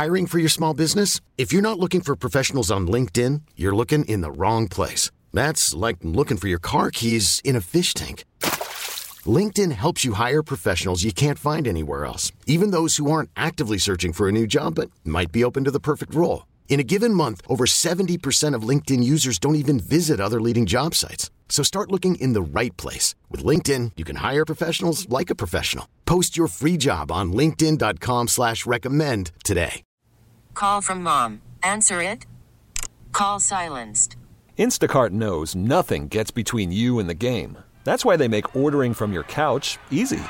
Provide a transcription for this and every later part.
Hiring for your small business? If you're not looking for professionals on LinkedIn, you're looking in the wrong place. That's like looking for your car keys in a fish tank. LinkedIn helps you hire professionals you can't find anywhere else, even those who aren't actively searching for a new job but might be open to the perfect role. In a given month, over 70% of LinkedIn users don't even visit other leading job sites. So start looking in the right place. With LinkedIn, you can hire professionals like a professional. Post your free job on linkedin.com/recommend today. Call from mom. Answer it. Call silenced. Instacart knows nothing gets between you and the game. That's why they make ordering from your couch easy.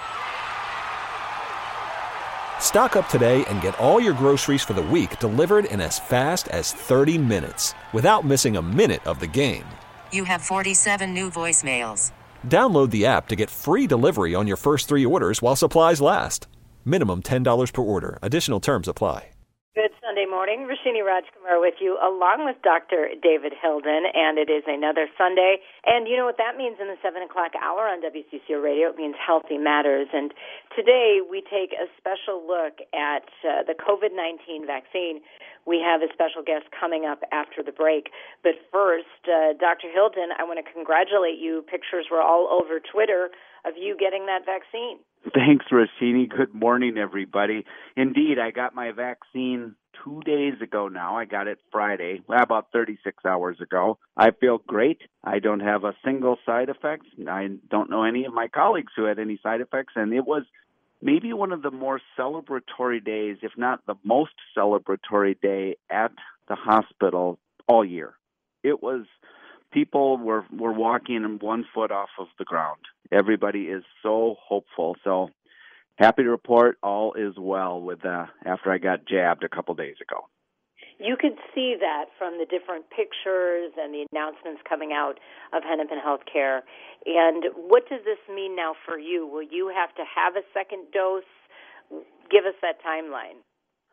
Stock up today and get all your groceries for the week delivered in as fast as 30 minutes without missing a minute of the game. You have 47 new voicemails. Download the app to get free delivery on your first 3 orders while supplies last. Minimum $10 per order. Additional terms apply. Good Sunday morning. Rashini Rajkumar with you, along with Dr. David Hilden, and it is another Sunday. And you know what that means in the 7 o'clock hour on WCCO Radio? It means Healthy Matters. And today we take a special look at the COVID-19 vaccine. We have a special guest coming up after the break. But first, Dr. Hilden, I want to congratulate you. Pictures were all over Twitter of you getting that vaccine. Thanks, Rashini. Good morning, everybody. Indeed, I got my vaccine 2 days ago now. I got it Friday, about 36 hours ago. I feel great. I don't have a single side effect. I don't know any of my colleagues who had any side effects, and it was maybe one of the more celebratory days, if not the most celebratory day at the hospital all year. It was, people were walking 1 foot off of the ground. Everybody is so hopeful. So happy to report all is well with after I got jabbed a couple days ago. You could see that from the different pictures and the announcements coming out of Hennepin Healthcare. And what does this mean now for you? Will you have to have a second dose? Give us that timeline.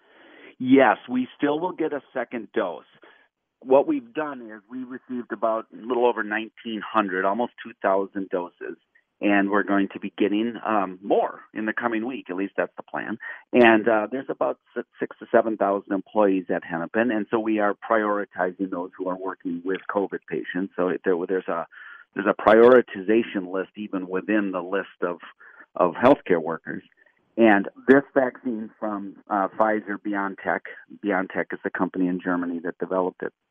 Yes, we still will get a second dose. What we've done is we received about a little over 1,900, almost 2,000 doses. And we're going to be getting more in the coming week. At least that's the plan. And there's about 6,000 to 7,000 employees at Hennepin, and so we are prioritizing those who are working with COVID patients. So there's a prioritization list even within the list of healthcare workers. And this vaccine from Pfizer BioNTech is the company in Germany that developed it.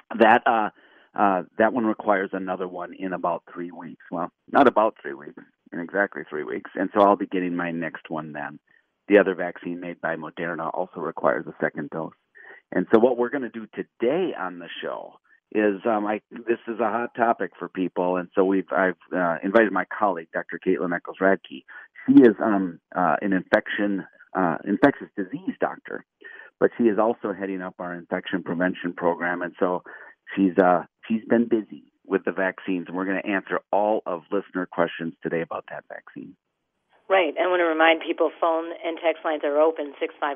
That one requires another one in about 3 weeks. Well, not about 3 weeks, in exactly 3 weeks. And so I'll be getting my next one then. The other vaccine made by Moderna also requires a second dose. And so what we're going to do today on the show is, this is a hot topic for people. And so I've invited my colleague, Dr. Caitlin Eccles-Radke. She is an infectious disease doctor, but she is also heading up our infection prevention program. And so she's been busy with the vaccines, and we're going to answer all of listener questions today about that vaccine. Right. I want to remind people phone and text lines are open,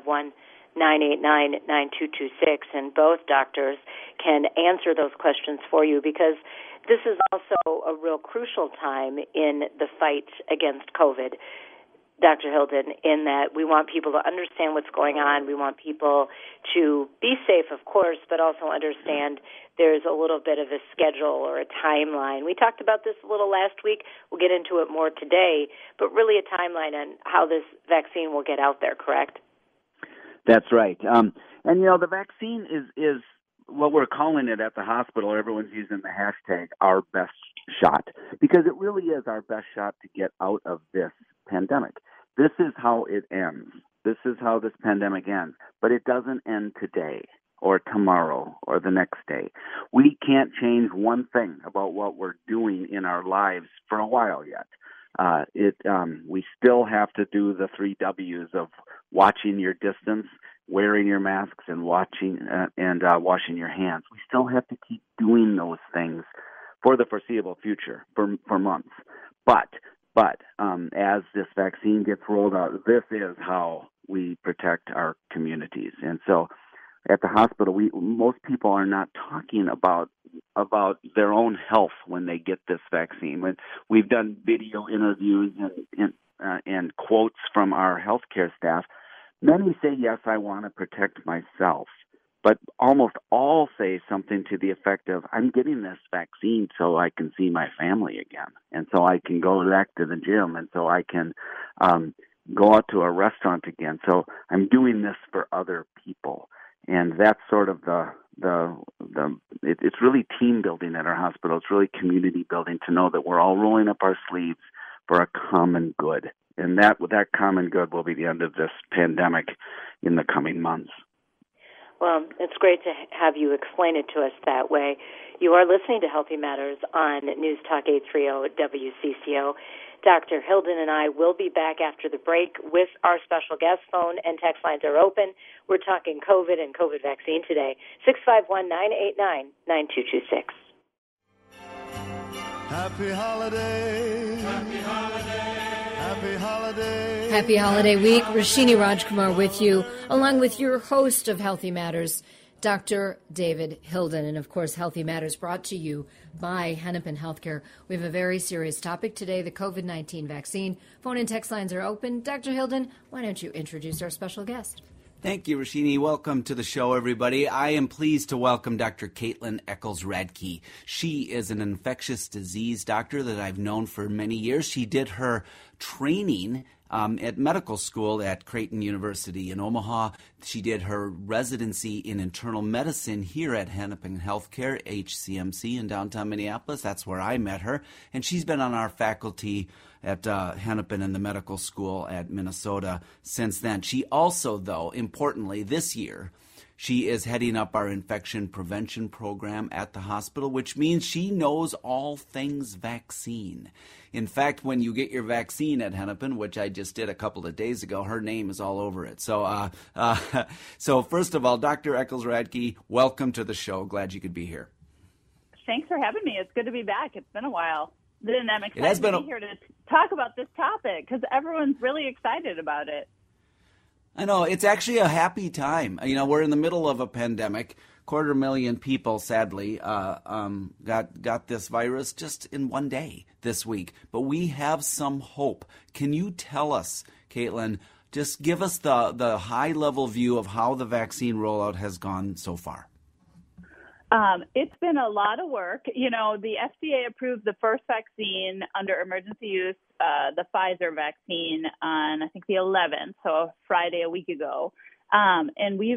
651-989-9226, and both doctors can answer those questions for you because this is also a real crucial time in the fight against COVID. Dr. Hilden, in that we want people to understand what's going on. We want people to be safe, of course, but also understand there's a little bit of a schedule or a timeline. We talked about this a little last week. We'll get into it more today, but really a timeline on how this vaccine will get out there, correct? That's right. And, the vaccine is what we're calling it at the hospital. Everyone's using the hashtag our best shot because it really is our best shot to get out of this pandemic. This is how it ends. This is how this pandemic ends. But it doesn't end today or tomorrow or the next day. We can't change one thing about what we're doing in our lives for a while yet. We still have to do the 3 W's of watching your distance, wearing your masks, and washing your hands. We still have to keep doing those things for the foreseeable future, for months. But as this vaccine gets rolled out, this is how we protect our communities. And so at the hospital, most people are not talking about their own health when they get this vaccine. When we've done video interviews and quotes from our healthcare staff, Many say, yes, I want to protect myself, but almost all say something to the effect of, I'm getting this vaccine so I can see my family again, and so I can go back to the gym, and so I can go out to a restaurant again. So I'm doing this for other people. And that's sort of it's really team building at our hospital. It's really community building to know that we're all rolling up our sleeves for a common good. And that common good will be the end of this pandemic in the coming months. Well, it's great to have you explain it to us that way. You are listening to Healthy Matters on News Talk 830 WCCO. Dr. Hilden and I will be back after the break with our special guest. Phone and text lines are open. We're talking COVID and COVID vaccine today. 651-989-9226. Happy holiday. Happy holiday. Happy holiday. Happy holiday week. Rashini Rajkumar with you, along with your host of Healthy Matters, Dr. David Hilden. And, of course, Healthy Matters brought to you by Hennepin Healthcare. We have a very serious topic today, the COVID-19 vaccine. Phone and text lines are open. Dr. Hilden, why don't you introduce our special guest? Thank you, Rashini. Welcome to the show, everybody. I am pleased to welcome Dr. Caitlin Eccles-Radke. She is an infectious disease doctor that I've known for many years. She did her training at medical school at Creighton University in Omaha. She did her residency in internal medicine here at Hennepin Healthcare, HCMC in downtown Minneapolis. That's where I met her. And she's been on our faculty at Hennepin and the medical school at Minnesota since then. She also, though, importantly, this year, she is heading up our infection prevention program at the hospital, which means she knows all things vaccine. In fact, when you get your vaccine at Hennepin, which I just did a couple of days ago, her name is all over it. So so first of all, Dr. Eccles-Radke, welcome to the show. Glad you could be here. Thanks for having me. It's good to be back. It's been a while. And I'm excited to be here to talk about this topic because everyone's really excited about it. I know. It's actually a happy time. You know, we're in the middle of a pandemic. 250,000 people, sadly, got this virus just in one day this week. But we have some hope. Can you tell us, Caitlin, just give us the high-level view of how the vaccine rollout has gone so far? It's been a lot of work. You know, the FDA approved the first vaccine under emergency use, the Pfizer vaccine, on, I think, the 11th, so Friday a week ago. And we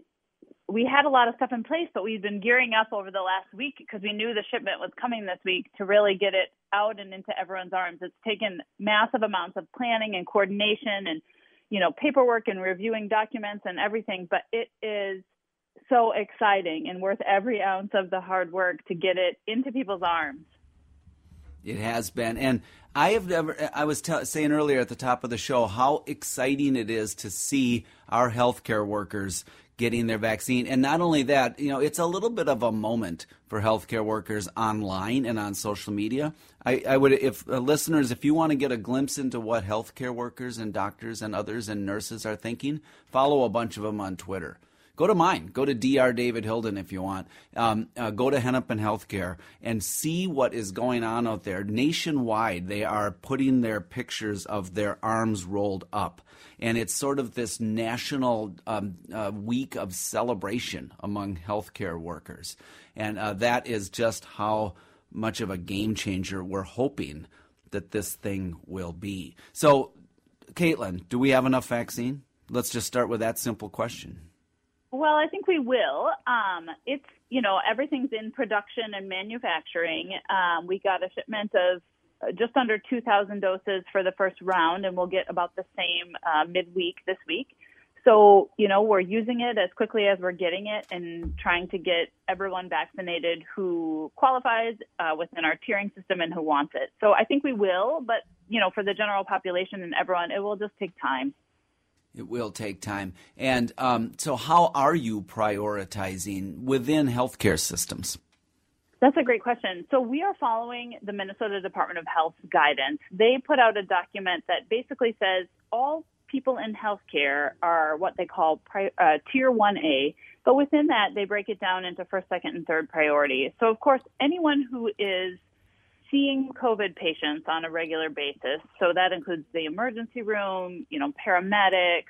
had a lot of stuff in place, but we've been gearing up over the last week because we knew the shipment was coming this week to really get it out and into everyone's arms. It's taken massive amounts of planning and coordination and, you know, paperwork and reviewing documents and everything, but it is so exciting and worth every ounce of the hard work to get it into people's arms. It has been. And I was saying earlier at the top of the show how exciting it is to see our healthcare workers getting their vaccine. And not only that, you know, it's a little bit of a moment for healthcare workers online and on social media. I would, if listeners, if you want to get a glimpse into what healthcare workers and doctors and others and nurses are thinking, follow a bunch of them on Twitter. Go to mine. Go to Dr. David Hilden if you want. Go to Hennepin Healthcare and see what is going on out there. Nationwide, they are putting their pictures of their arms rolled up. And it's sort of this national week of celebration among healthcare workers. And that is just how much of a game changer we're hoping that this thing will be. So, Caitlin, do we have enough vaccine? Let's just start with that simple question. Well, I think we will. It's, you know, everything's in production and manufacturing. We got a shipment of just under 2,000 doses for the first round, and we'll get about the same midweek this week. So, you know, we're using it as quickly as we're getting it and trying to get everyone vaccinated who qualifies within our tiering system and who wants it. So I think we will, but, you know, for the general population and everyone, it will just take time. It will take time. And so how are you prioritizing within healthcare systems? That's a great question. So we are following the Minnesota Department of Health guidance. They put out a document that basically says all people in healthcare are what they call Tier 1A, but within that, they break it down into first, second, and third priority. So, of course, anyone who is seeing COVID patients on a regular basis, so that includes the emergency room, you know, paramedics,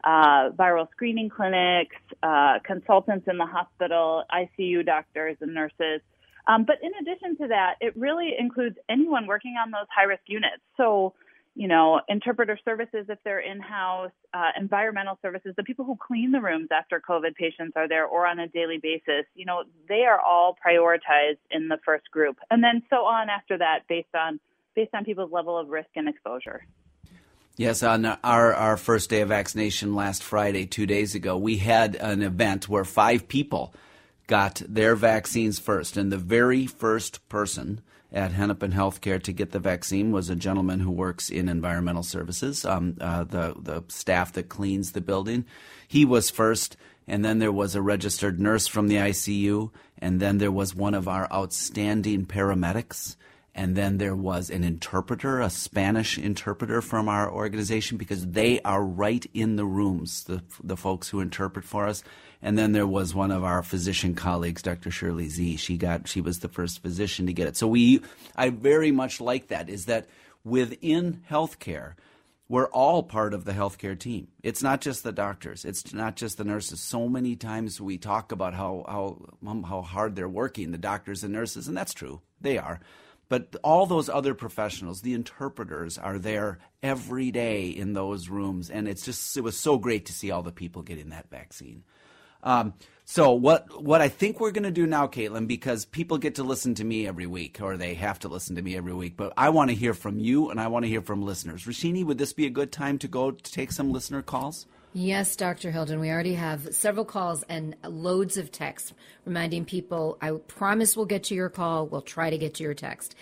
viral screening clinics, consultants in the hospital, ICU doctors and nurses. But in addition to that, it really includes anyone working on those high-risk units. So, interpreter services if they're in-house, environmental services, the people who clean the rooms after COVID patients are there or on a daily basis, they are all prioritized in the first group. And then so on after that based on people's level of risk and exposure. Yes, on our first day of vaccination last Friday, 2 days ago, we had an event where 5 people got their vaccines first. And the very first person at Hennepin Healthcare to get the vaccine was a gentleman who works in environmental services, the staff that cleans the building. He was first, and then there was a registered nurse from the ICU, and then there was one of our outstanding paramedics, and then there was an interpreter, a Spanish interpreter from our organization, because they are right in the rooms, the folks who interpret for us. And then there was one of our physician colleagues, Dr. Shirley Z. She was the first physician to get it. So I very much like that, is that within healthcare, we're all part of the healthcare team. It's not just the doctors. It's not just the nurses. So many times we talk about how hard they're working, the doctors and nurses, and that's true. They are. But all those other professionals, the interpreters, are there every day in those rooms. And it was so great to see all the people getting that vaccine. So what I think we're going to do now, Caitlin, because people get to listen to me every week, or they have to listen to me every week, but I want to hear from you and I want to hear from listeners. Rashini, would this be a good time to go to take some listener calls? Yes, Dr. Hilden. We already have several calls and loads of texts reminding people. I promise we'll get to your call. We'll try to get to your text.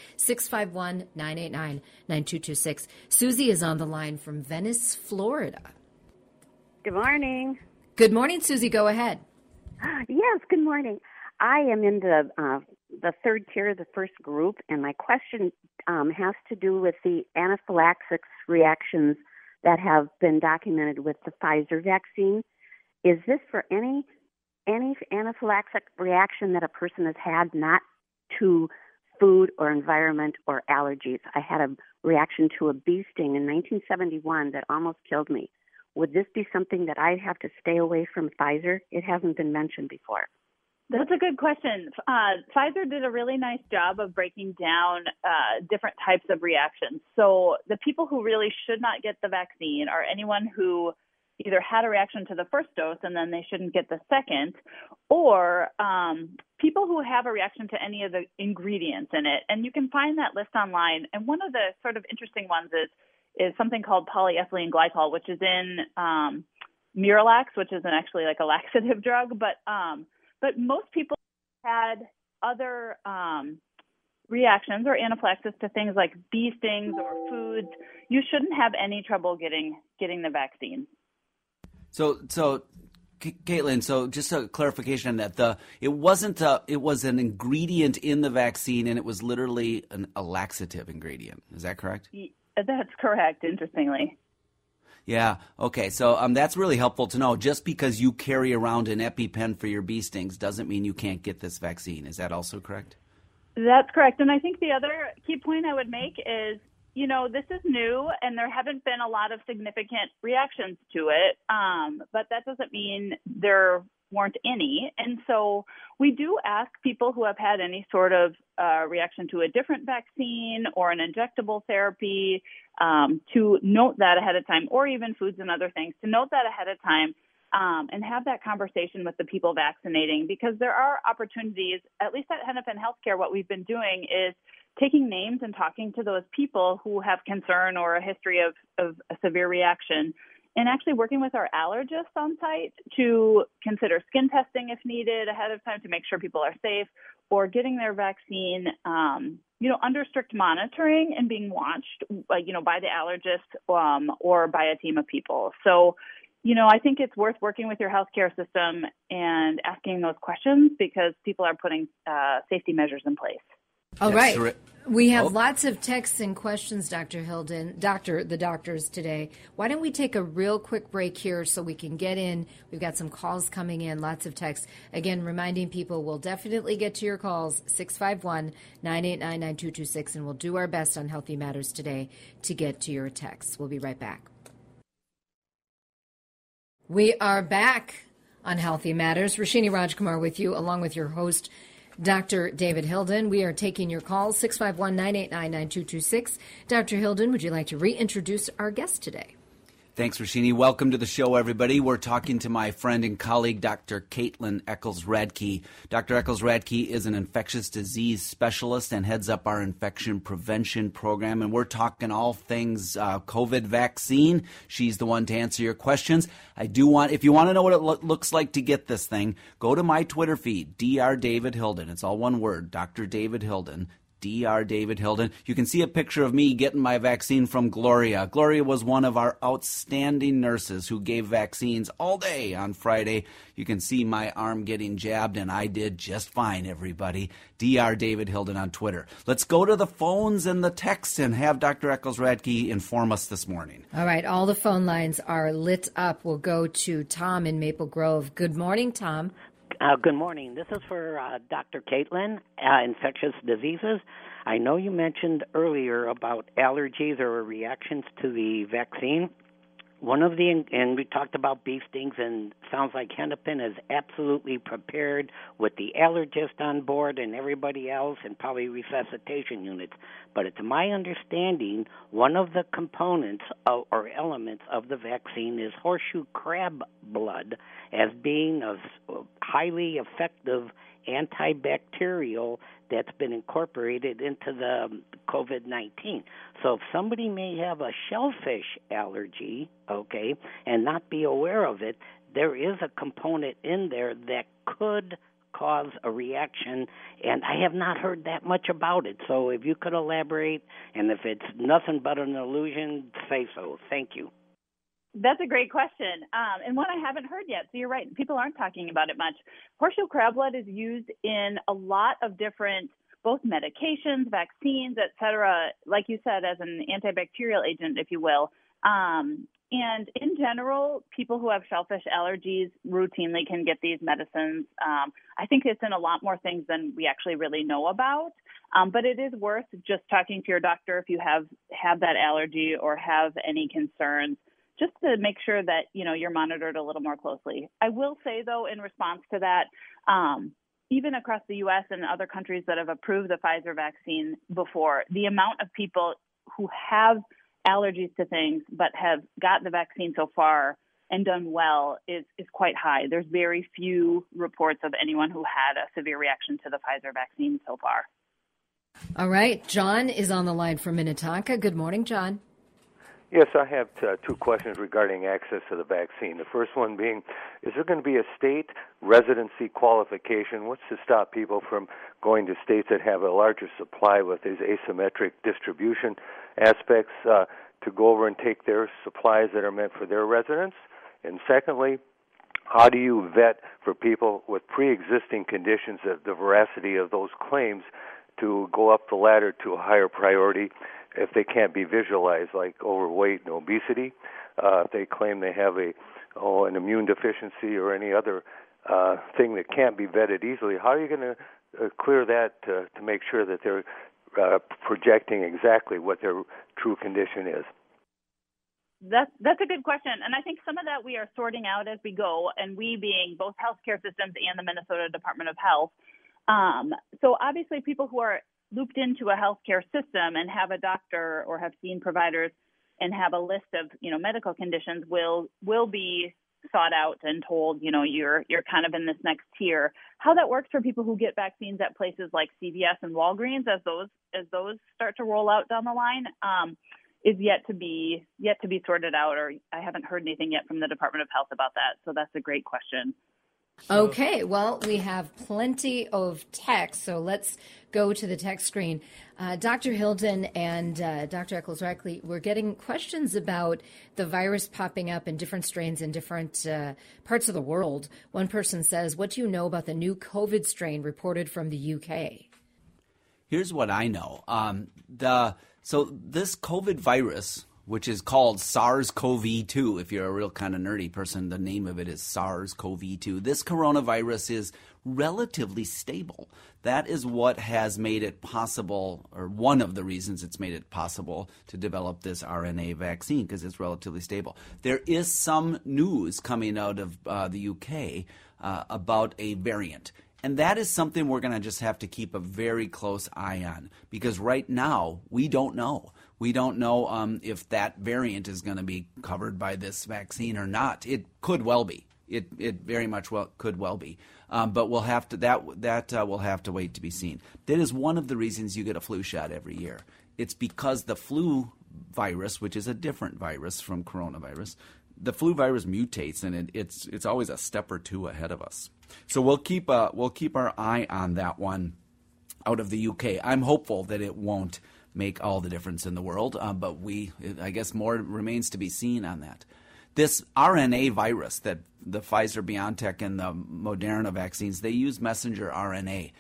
651-989-9226. Susie is on the line from Venice, Florida. Good morning. Good morning, Susie. Go ahead. Yes, good morning. I am in the third tier, the first group, and my question has to do with the anaphylaxis reactions that have been documented with the Pfizer vaccine. Is this for any anaphylactic reaction that a person has had, not to food or environment or allergies? I had a reaction to a bee sting in 1971 that almost killed me. Would this be something that I'd have to stay away from Pfizer? It hasn't been mentioned before. That's a good question. Pfizer did a really nice job of breaking down different types of reactions. So the people who really should not get the vaccine are anyone who either had a reaction to the first dose and then they shouldn't get the second, or people who have a reaction to any of the ingredients in it. And you can find that list online. And one of the sort of interesting ones is something called polyethylene glycol, which is in Miralax, which is actually like a laxative drug. But most people had other reactions or anaphylaxis to things like bee stings or foods. You shouldn't have any trouble getting the vaccine. So Caitlin, so just a clarification on that. It was an ingredient in the vaccine, and it was literally a laxative ingredient. Is that correct? That's correct, interestingly. Yeah. Okay. So that's really helpful to know. Just because you carry around an EpiPen for your bee stings doesn't mean you can't get this vaccine. Is that also correct? That's correct. And I think the other key point I would make is, this is new and there haven't been a lot of significant reactions to it. But that doesn't mean there weren't any. And so we do ask people who have had any sort of reaction to a different vaccine or an injectable therapy to note that ahead of time, or even foods and other things, to note that ahead of time and have that conversation with the people vaccinating, because there are opportunities, at least at Hennepin Healthcare. What we've been doing is taking names and talking to those people who have concern or a history of a severe reaction, and actually working with our allergists on site to consider skin testing if needed ahead of time to make sure people are safe, or getting their vaccine, under strict monitoring and being watched, by the allergist or by a team of people. So, I think it's worth working with your healthcare system and asking those questions, because people are putting safety measures in place. All right. We have lots of texts and questions, Dr. Hilden, the doctors today. Why don't we take a real quick break here so we can get in? We've got some calls coming in, lots of texts. Again, reminding people we'll definitely get to your calls, 651-989-9226, and we'll do our best on Healthy Matters today to get to your texts. We'll be right back. We are back on Healthy Matters. Rashini Rajkumar with you, along with your host, Dr. David Hilden. We are taking your calls, 651-989-9226. Dr. Hilden, would you like to reintroduce our guest today? Thanks, Rashini. Welcome to the show, everybody. We're talking to my friend and colleague, Dr. Caitlin Eccles-Radke. Dr. Eccles-Radke is an infectious disease specialist and heads up our infection prevention program, and we're talking all things COVID vaccine. She's the one to answer your questions. If you want to know what it looks like to get this thing, go to my Twitter feed, Dr. David Hilden. It's all one word, Dr. David Hilden. Dr. David Hilden. You can see a picture of me getting my vaccine from Gloria. Gloria was one of our outstanding nurses who gave vaccines all day on Friday. You can see my arm getting jabbed, and I did just fine, everybody. Dr. David Hilden on Twitter. Let's go to the phones and the texts and have Dr. Eccles-Radke inform us this morning. All right, all the phone lines are lit up. We'll go to Tom in Maple Grove. Good morning, Tom. Good morning. This is for Dr. Caitlin, infectious diseases. I know you mentioned earlier about allergies or reactions to the vaccine. And we talked about bee stings, and sounds like Hennepin is absolutely prepared with the allergist on board and everybody else, and probably resuscitation units. But it's my understanding one of the components or elements of the vaccine is horseshoe crab blood as being a highly effective antibacterial that's been incorporated into the COVID-19. So if somebody may have a shellfish allergy, okay, and not be aware of it, there is a component in there that could cause a reaction, and I have not heard that much about it. So if you could elaborate, and if it's nothing but an illusion, say so. Thank you. That's a great question, and one I haven't heard yet. So you're right. People aren't talking about it much. Horseshoe crab blood is used in a lot of different, both medications, vaccines, et cetera, like you said, as an antibacterial agent, if you will. And in general, people who have shellfish allergies routinely can get these medicines. I think it's in a lot more things than we actually really know about. But it is worth just talking to your doctor if you have that allergy or have any concerns, just to make sure that, you're monitored a little more closely. I will say, though, in response to that, even across the U.S. and other countries that have approved the Pfizer vaccine before, the amount of people who have allergies to things but have got the vaccine so far and done well is quite high. There's very few reports of anyone who had a severe reaction to the Pfizer vaccine so far. All right. John is on the line from Minnetonka. Good morning, John. Yes, I have two questions regarding access to the vaccine. The first one being, is there going to be a state residency qualification? What's to stop people from going to states that have a larger supply with these asymmetric distribution aspects to go over and take their supplies that are meant for their residents? And secondly, how do you vet for people with pre-existing conditions the veracity of those claims to go up the ladder to a higher priority if they can't be visualized, like overweight and obesity? If they claim they have an immune deficiency or any other thing that can't be vetted easily, how are you going to clear that to make sure that they're projecting exactly what their true condition is? That's a good question, and I think some of that we are sorting out as we go, and we being both healthcare systems and the Minnesota Department of Health. So obviously people who are looped into a healthcare system and have a doctor or have seen providers and have a list of, medical conditions will be sought out and told, you're kind of in this next tier. How that works for people who get vaccines at places like CVS and Walgreens as those start to roll out down the line is yet to be sorted out, or I haven't heard anything yet from the Department of Health about that. So that's a great question. Okay, well, we have plenty of text, so let's go to the text screen. Dr. Hilden and Dr. Eccles-Radke, we're getting questions about the virus popping up in different strains in different parts of the world. One person says, what do you know about the new COVID strain reported from the UK? Here's what I know. So this COVID virus, which is called SARS-CoV-2. If you're a real kind of nerdy person, the name of it is SARS-CoV-2. This coronavirus is relatively stable. That is what has made it possible, or one of the reasons it's made it possible to develop this RNA vaccine, because it's relatively stable. There is some news coming out of the UK about a variant. And that is something we're going to just have to keep a very close eye on, because right now we don't know. We don't know if that variant is going to be covered by this vaccine or not. It could well be. It very much could well be. But we'll have to will have to wait to be seen. That is one of the reasons you get a flu shot every year. It's because the flu virus, which is a different virus from coronavirus, the flu virus mutates, and it's always a step or two ahead of us. So we'll keep our eye on that one out of the UK. I'm hopeful that it won't make all the difference in the world, but I guess more remains to be seen on that. This RNA virus that the Pfizer-BioNTech and the Moderna vaccines, they use messenger RNA.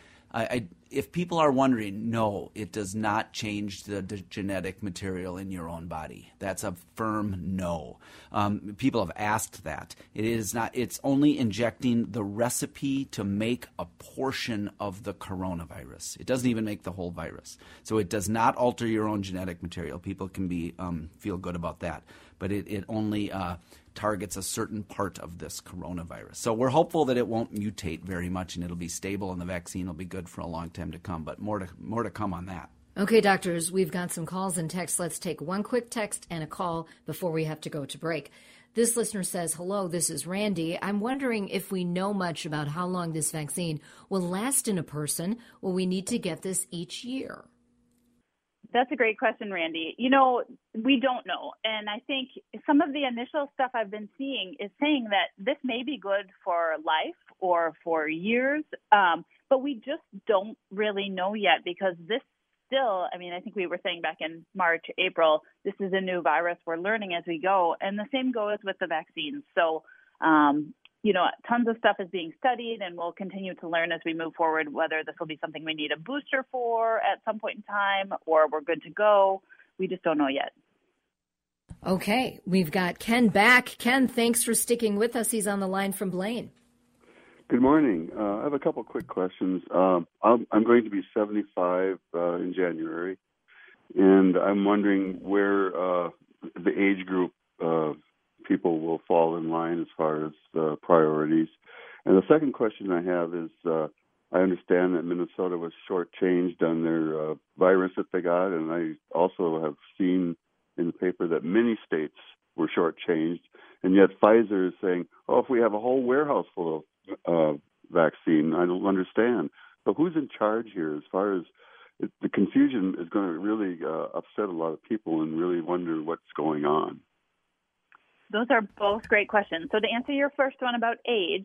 If people are wondering, no, it does not change the genetic material in your own body. That's a firm no. People have asked that. It is not. It's only injecting the recipe to make a portion of the coronavirus. It doesn't even make the whole virus. So it does not alter your own genetic material. People can feel good about that. But it only targets a certain part of this coronavirus. So we're hopeful that it won't mutate very much and it'll be stable and the vaccine will be good for a long time to come. But more to come on that. Okay, doctors, we've got some calls and texts. Let's take one quick text and a call before we have to go to break. This listener says, hello, this is Randy. I'm wondering if we know much about how long this vaccine will last in a person. Will we need to get this each year? That's a great question, Randy. We don't know. And I think some of the initial stuff I've been seeing is saying that this may be good for life or for years, but we just don't really know yet, because this still, I think we were saying back in March, April, this is a new virus. We're learning as we go. And the same goes with the vaccines. So, tons of stuff is being studied, and we'll continue to learn as we move forward whether this will be something we need a booster for at some point in time or we're good to go. We just don't know yet. Okay, we've got Ken back. Ken, thanks for sticking with us. He's on the line from Blaine. Good morning. I have a couple quick questions. I'm going to be 75 in January, and I'm wondering where the age group people will fall in line as far as priorities. And the second question I have is, I understand that Minnesota was shortchanged on their virus that they got, and I also have seen in the paper that many states were shortchanged, and yet Pfizer is saying, if we have a whole warehouse full of vaccine, I don't understand. So who's in charge here as far as the confusion is going to really upset a lot of people and really wonder what's going on? Those are both great questions. So to answer your first one about age,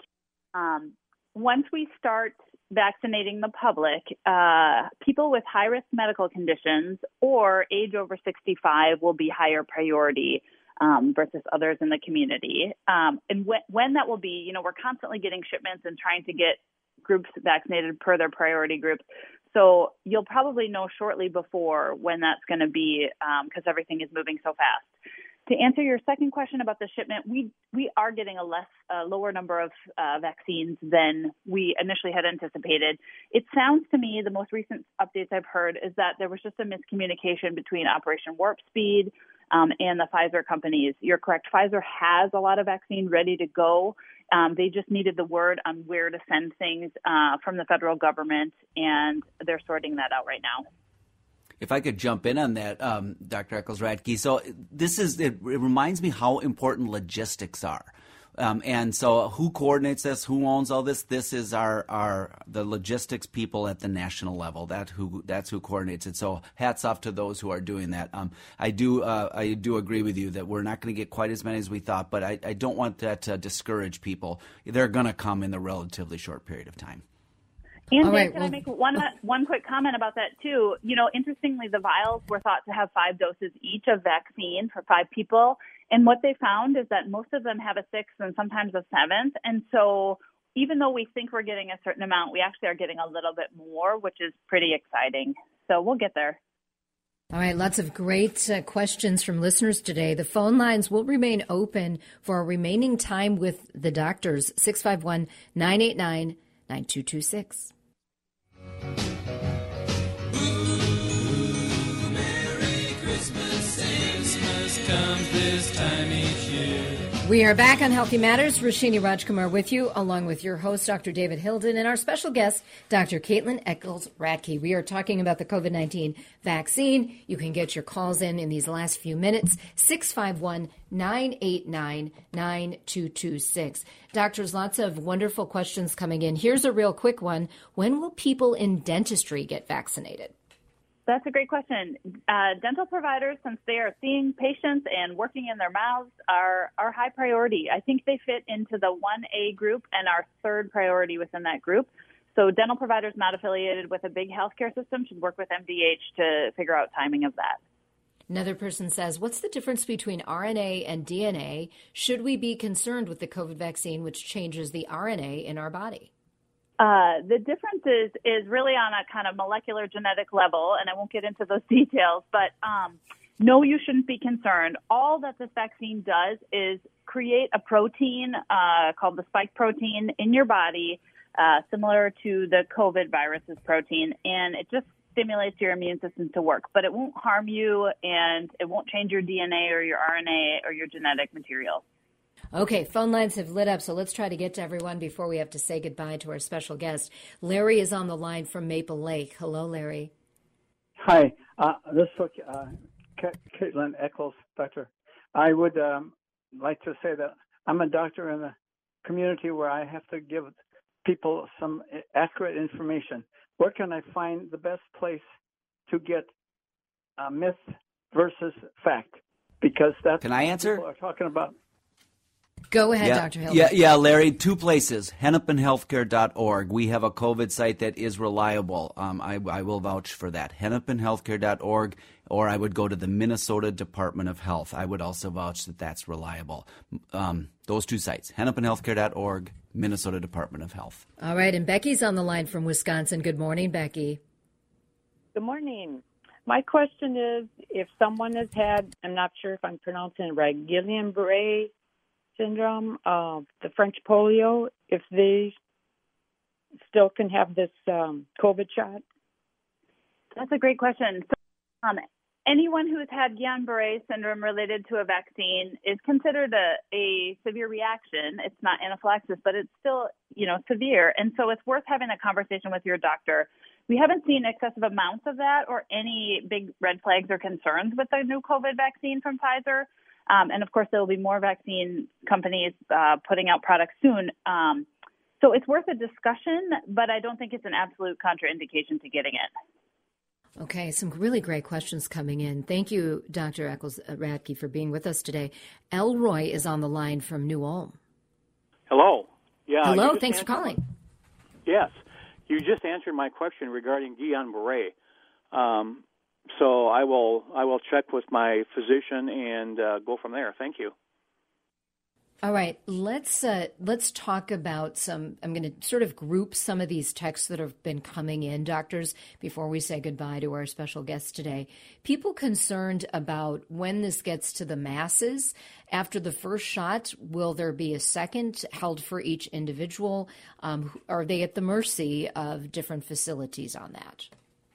once we start vaccinating the public, people with high-risk medical conditions or age over 65 will be higher priority versus others in the community. And when that will be, we're constantly getting shipments and trying to get groups vaccinated per their priority groups. So you'll probably know shortly before when that's going to be, because everything is moving so fast. To answer your second question about the shipment, we are getting a lower number of vaccines than we initially had anticipated. It sounds to me, the most recent updates I've heard is that there was just a miscommunication between Operation Warp Speed and the Pfizer companies. You're correct. Pfizer has a lot of vaccine ready to go. They just needed the word on where to send things from the federal government, and they're sorting that out right now. If I could jump in on that, Dr. Eccles-Radke. So it reminds me how important logistics are. And so who coordinates this? Who owns all this? This is the logistics people at the national level. That's who coordinates it. So hats off to those who are doing that. I do agree with you that we're not going to get quite as many as we thought, but I don't want that to discourage people. They're going to come in the relatively short period of time. And can I make one quick comment about that, too? Interestingly, the vials were thought to have 5 doses each of vaccine for 5 people. And what they found is that most of them have a 6th and sometimes a 7th. And so even though we think we're getting a certain amount, we actually are getting a little bit more, which is pretty exciting. So we'll get there. All right, lots of great questions from listeners today. The phone lines will remain open for our remaining time with the doctors, 651-989-9226. Comes this time each year. We are back on Healthy Matters. Roshini Rajkumar with you, along with your host, Dr. David Hilden, and our special guest, Dr. Caitlin Eccles-Radke. We are talking about the COVID-19 vaccine. You can get your calls in these last few minutes, 651-989-9226. Doctors, lots of wonderful questions coming in. Here's a real quick one. When will people in dentistry get vaccinated? That's a great question. Dental providers, since they are seeing patients and working in their mouths, are high priority. I think they fit into the 1A group and our third priority within that group. So dental providers not affiliated with a big healthcare system should work with MDH to figure out timing of that. Another person says, what's the difference between RNA and DNA? Should we be concerned with the COVID vaccine, which changes the RNA in our body? The difference is really on a kind of molecular genetic level, and I won't get into those details, but no, you shouldn't be concerned. All that this vaccine does is create a protein called the spike protein in your body, similar to the COVID virus's protein, and it just stimulates your immune system to work. But it won't harm you, and it won't change your DNA or your RNA or your genetic material. Okay, phone lines have lit up, so let's try to get to everyone before we have to say goodbye to our special guest. Larry is on the line from Maple Lake. Hello, Larry. Hi, this is Caitlin Eccles, doctor. I would like to say that I'm a doctor in a community where I have to give people some accurate information. Where can I find the best place to get myth versus fact? Because that's Can I answer? People are talking about. Go ahead, Dr. Hilden. Yeah, Larry, two places, hennepinhealthcare.org. We have a COVID site that is reliable. I will vouch for that. hennepinhealthcare.org, or I would go to the Minnesota Department of Health. I would also vouch that that's reliable. Those two sites, hennepinhealthcare.org, Minnesota Department of Health. All right, and Becky's on the line from Wisconsin. Good morning, Becky. Good morning. My question is, if someone has had, I'm not sure if I'm pronouncing it right, Guillain-Barré syndrome, the French polio, if they still can have this COVID shot? That's a great question. So, anyone who has had Guillain-Barré syndrome related to a vaccine is considered a severe reaction. It's not anaphylaxis, but it's still, severe. And so it's worth having a conversation with your doctor. We haven't seen excessive amounts of that or any big red flags or concerns with the new COVID vaccine from Pfizer. And, of course, there will be more vaccine companies putting out products soon. So it's worth a discussion, but I don't think it's an absolute contraindication to getting it. Okay, some really great questions coming in. Thank you, Dr. Eccles-Radke, for being with us today. Elroy is on the line from New Ulm. Hello. Yeah. Hello, thanks for calling. Yes. You just answered my question regarding Guillain-Barré. So I will check with my physician and go from there. Thank you. All right, let's talk about some. I'm going to sort of group some of these texts that have been coming in, doctors, before we say goodbye to our special guest today. People concerned about when this gets to the masses. After the first shot, will there be a second held for each individual? Are they at the mercy of different facilities on that?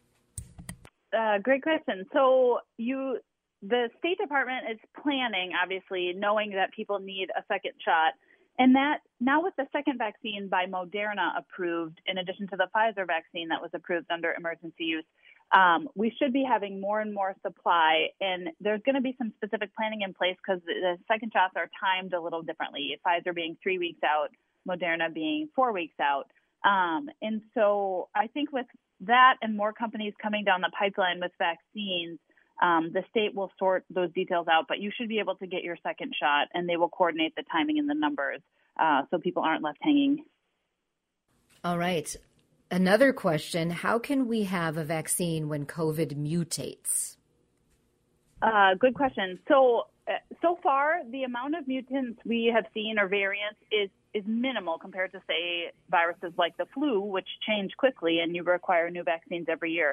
Great question. So the State Department is planning, obviously, knowing that people need a second shot. And that now with the second vaccine by Moderna approved, in addition to the Pfizer vaccine that was approved under emergency use, we should be having more and more supply. And there's going to be some specific planning in place because the second shots are timed a little differently, Pfizer being 3 weeks out, Moderna being 4 weeks out. And so I think with that and more companies coming down the pipeline with vaccines, the state will sort those details out, but you should be able to get your second shot, and they will coordinate the timing and the numbers so people aren't left hanging. All right. Another question, how can we have a vaccine when COVID mutates? Good question. So far, the amount of mutants we have seen or variants is minimal compared to, say, viruses like the flu, which change quickly and you require new vaccines every year.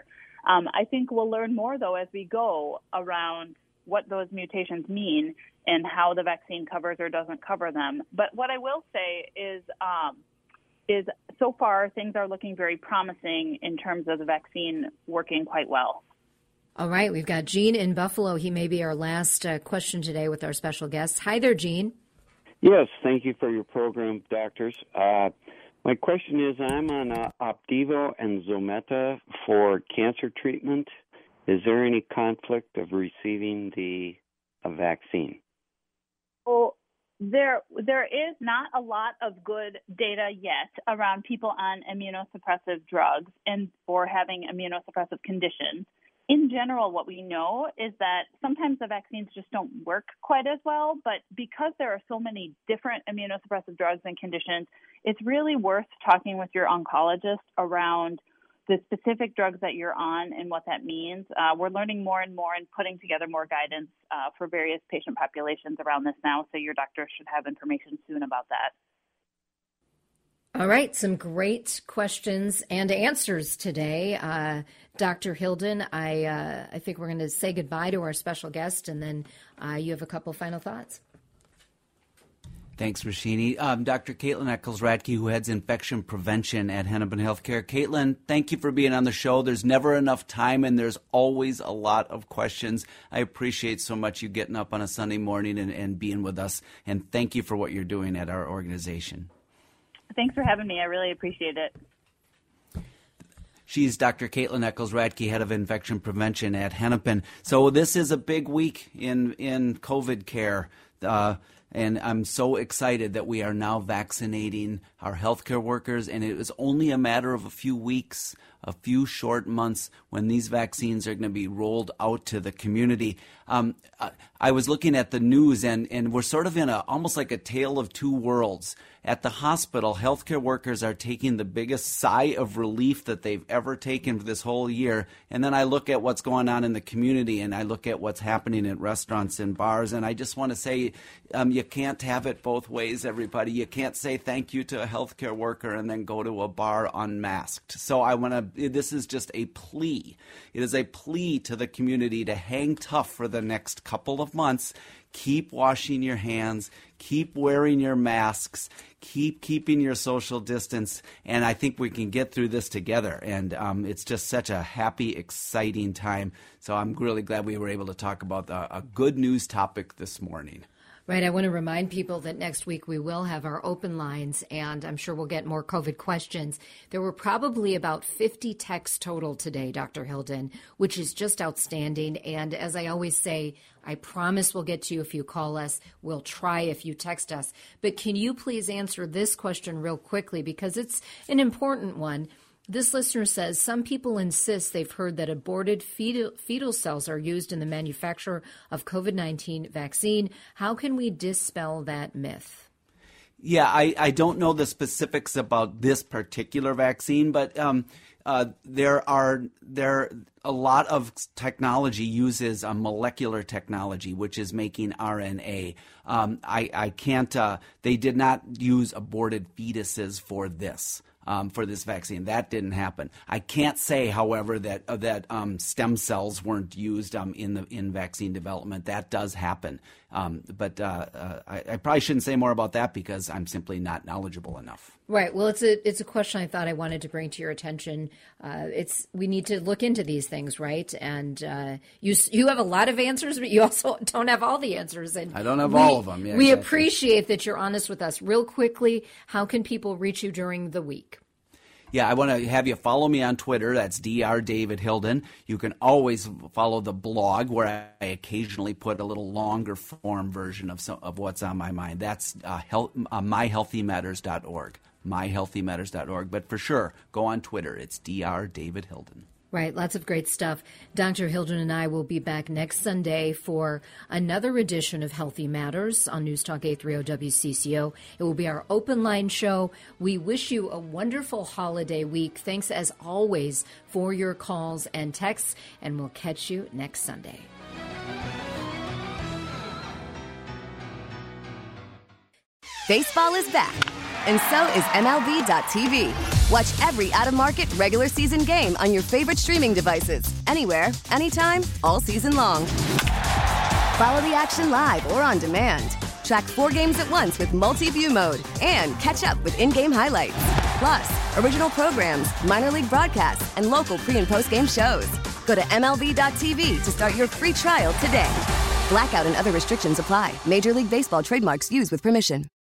I think we'll learn more, though, as we go around what those mutations mean and how the vaccine covers or doesn't cover them. But what I will say is so far things are looking very promising in terms of the vaccine working quite well. All right, we've got Gene in Buffalo. He may be our last question today with our special guest. Hi there, Gene. Yes, thank you for your program, doctors. My question is, I'm on Opdivo and Zometa for cancer treatment. Is there any conflict of receiving the vaccine? Well, there is not a lot of good data yet around people on immunosuppressive drugs and or having immunosuppressive conditions. In general, what we know is that sometimes the vaccines just don't work quite as well, but because there are so many different immunosuppressive drugs and conditions, it's really worth talking with your oncologist around the specific drugs that you're on and what that means. We're learning more and more and putting together more guidance for various patient populations around this now, so your doctor should have information soon about that. All right, some great questions and answers today. Dr. Hilden, I think we're going to say goodbye to our special guest, and then you have a couple final thoughts. Thanks, Rashini. Dr. Caitlin Eccles-Radke, who heads infection prevention at Hennepin Healthcare. Caitlin, thank you for being on the show. There's never enough time, and there's always a lot of questions. I appreciate so much you getting up on a Sunday morning and being with us, and thank you for what you're doing at our organization. Thanks for having me. I really appreciate it. She's Dr. Caitlin Eccles-Radke, head of infection prevention at Hennepin. So this is a big week in COVID care, and I'm so excited that we are now vaccinating our healthcare workers, and it was only a matter of a few weeks, a few short months when these vaccines are going to be rolled out to the community. I was looking at the news, and we're sort of in almost like a tale of two worlds. At the hospital, healthcare workers are taking the biggest sigh of relief that they've ever taken for this whole year. And then I look at what's going on in the community, and I look at what's happening at restaurants and bars, and I just want to say you can't have it both ways, everybody. You can't say thank you to a healthcare worker and then go to a bar unmasked. So this is just a plea. It is a plea to the community to hang tough for the next couple of months. Keep washing your hands, keep wearing your masks, keep keeping your social distance, and I think we can get through this together. And it's just such a happy, exciting time. So I'm really glad we were able to talk about a good news topic this morning. Right. I want to remind people that next week we will have our open lines, and I'm sure we'll get more COVID questions. There were probably about 50 texts total today, Dr. Hilden, which is just outstanding. And as I always say, I promise we'll get to you if you call us. We'll try if you text us. But can you please answer this question real quickly, because it's an important one. This listener says, some people insist they've heard that aborted fetal cells are used in the manufacture of COVID-19 vaccine. How can we dispel that myth? Yeah, I don't know the specifics about this particular vaccine, but there a lot of technology uses a molecular technology, which is making RNA. I can't. They did not use aborted fetuses for this. For this vaccine, that didn't happen. I can't say, however, that stem cells weren't used in vaccine development. That does happen, but I probably shouldn't say more about that because I'm simply not knowledgeable enough. Right. Well, it's a question I thought I wanted to bring to your attention. We need to look into these things, right? And you have a lot of answers, but you also don't have all the answers. And I don't have all of them. Yeah, we exactly. appreciate that you're honest with us. Real quickly, how can people reach you during the week? Yeah, I want to have you follow me on Twitter. That's Dr. David Hilden. You can always follow the blog where I occasionally put a little longer form version of what's on my mind. That's myhealthymatters.org. myhealthymatters.org. But for sure, go on Twitter. It's Dr. David Hilden. Right. Lots of great stuff. Dr. Hilden and I will be back next Sunday for another edition of Healthy Matters on News Talk 830 WCCO. It will be our open line show. We wish you a wonderful holiday week. Thanks, as always, for your calls and texts, and we'll catch you next Sunday. Baseball is back, and so is MLB.tv. Watch every out-of-market regular season game on your favorite streaming devices, anywhere, anytime, all season long. Follow the action live or on demand. Track 4 games at once with multi-view mode and catch up with in-game highlights. Plus, original programs, minor league broadcasts, and local pre- and post-game shows. Go to MLB.tv to start your free trial today. Blackout and other restrictions apply. Major League Baseball trademarks used with permission.